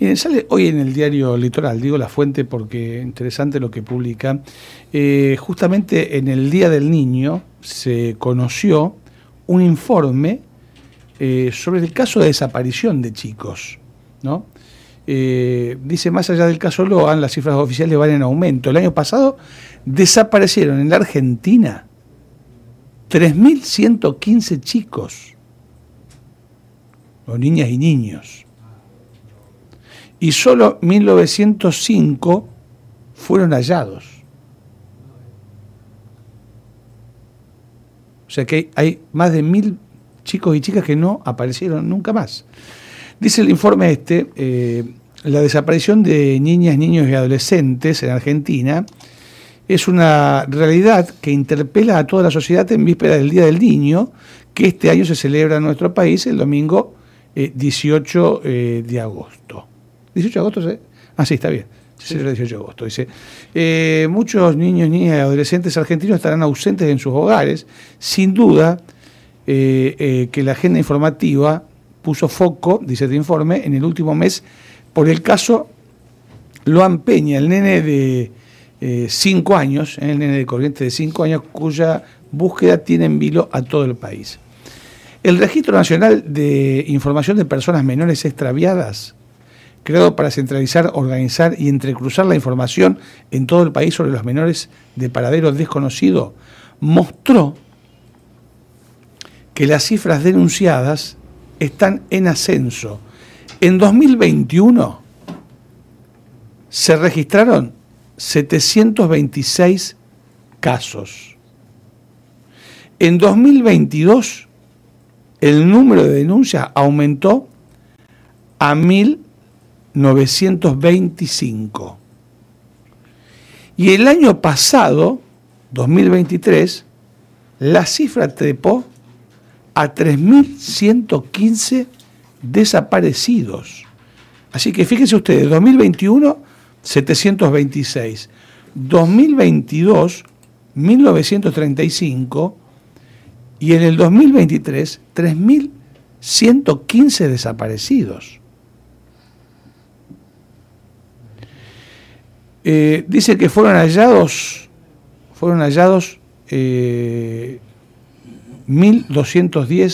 Miren, sale hoy en el diario Litoral, digo la fuente porque es interesante lo que publica. Justamente en el Día del Niño se conoció un informe sobre el caso de desaparición de chicos, ¿no? Dice, más allá del caso Loan, las cifras oficiales van en aumento. El año pasado desaparecieron en la Argentina 3.115 chicos, o niñas y niños. Y solo 1.905 fueron hallados. O sea que hay más de 1.000 chicos y chicas que no aparecieron nunca más. Dice el informe la desaparición de niñas, niños y adolescentes en Argentina es una realidad que interpela a toda la sociedad en víspera del Día del Niño, que este año se celebra en nuestro país el domingo 18 de agosto. ¿18 de agosto? ¿Sí? Ah, sí, está bien. Se celebra el 18 de agosto. Dice, muchos niños, niñas y adolescentes argentinos estarán ausentes en sus hogares. Sin duda que la agenda informativa puso foco, dice este informe, en el último mes por el caso Loan Peña, el nene de 5 años, el nene de Corrientes de 5 años, cuya búsqueda tiene en vilo a todo el país. El Registro Nacional de Información de Personas Menores Extraviadas, creado para centralizar, organizar y entrecruzar la información en todo el país sobre los menores de paradero desconocido, mostró que las cifras denunciadas están en ascenso. En 2021 se registraron 726 casos. En 2022 el número de denuncias aumentó a 1.925. Y el año pasado, 2023, la cifra trepó a 3.115 desaparecidos. Así que fíjense ustedes, 2021, 726. 2022, 1.935. Y en el 2023, 3.115 desaparecidos. Dice que fueron hallados 1.210,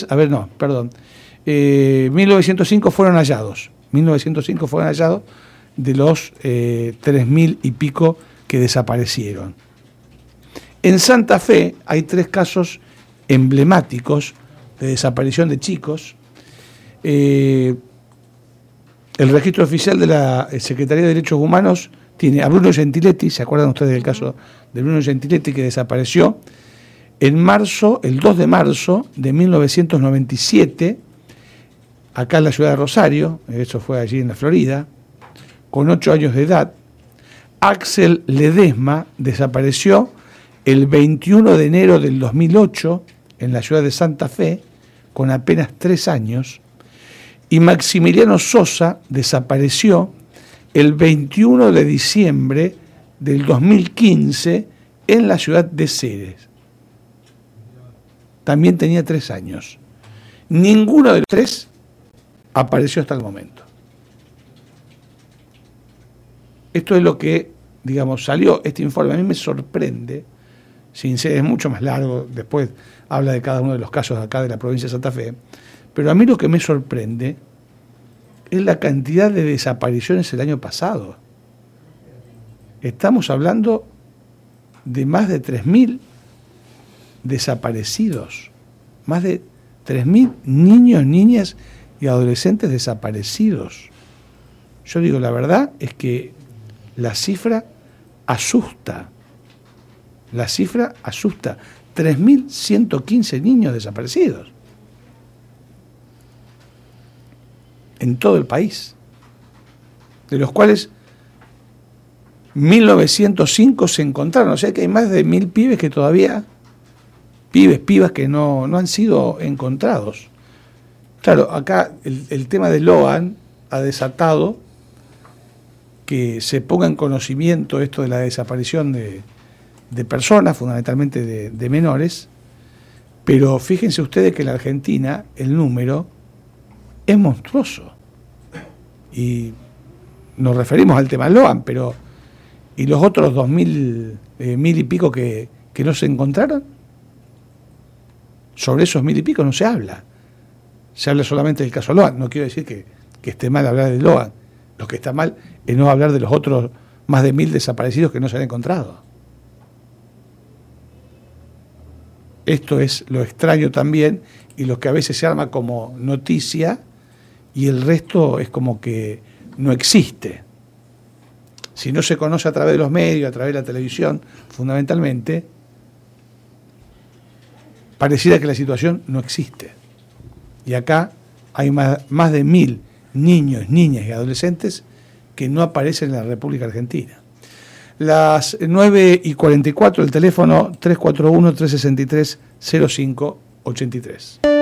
1.905 fueron hallados. 1.905 fueron hallados de los 3.000 y pico que desaparecieron. En Santa Fe hay 3 casos emblemáticos de desaparición de chicos. El registro oficial de la Secretaría de Derechos Humanos tiene a Bruno Gentiletti, ¿se acuerdan ustedes del caso de Bruno Gentiletti que desapareció? En marzo, el 2 de marzo de 1997, acá en la ciudad de Rosario, eso fue allí en la Florida, con 8 años de edad. Axel Ledesma desapareció el 21 de enero del 2008 en la ciudad de Santa Fe, con apenas 3 años. Y Maximiliano Sosa desapareció el 21 de diciembre del 2015 en la ciudad de Ceres. También tenía 3 años. Ninguno de los 3 apareció hasta el momento. Esto es lo que, digamos, salió este informe. A mí me sorprende, sin ser, es mucho más largo, después habla de cada uno de los casos acá de la provincia de Santa Fe, pero a mí lo que me sorprende es la cantidad de desapariciones el año pasado. Estamos hablando de más de 3.000 desaparecidos, más de 3.000 niños, niñas y adolescentes desaparecidos. Yo digo, la verdad es que la cifra asusta. La cifra asusta. 3.115 niños desaparecidos en todo el país, de los cuales 1.905 se encontraron. O sea que hay más de 1.000 pibes que todavía, pibas que no han sido encontrados. Claro, acá el tema de Loan ha desatado que se ponga en conocimiento esto de la desaparición de personas, fundamentalmente de menores, pero fíjense ustedes que en la Argentina el número es monstruoso. Y nos referimos al tema Loan, pero ¿y los otros 2.000, 1.000 y pico que no se encontraron? Sobre esos 1.000 y pico no se habla. Se habla solamente del caso Loan. No quiero decir que esté mal hablar de Loan. Lo que está mal es no hablar de los otros más de 1.000 desaparecidos que no se han encontrado. Esto es lo extraño también, y lo que a veces se arma como noticia y el resto es como que no existe. Si no se conoce a través de los medios, a través de la televisión, fundamentalmente, pareciera que la situación no existe. Y acá hay más de 1.000 niños, niñas y adolescentes que no aparecen en la República Argentina. Las 9:44, el teléfono 341-363-0583.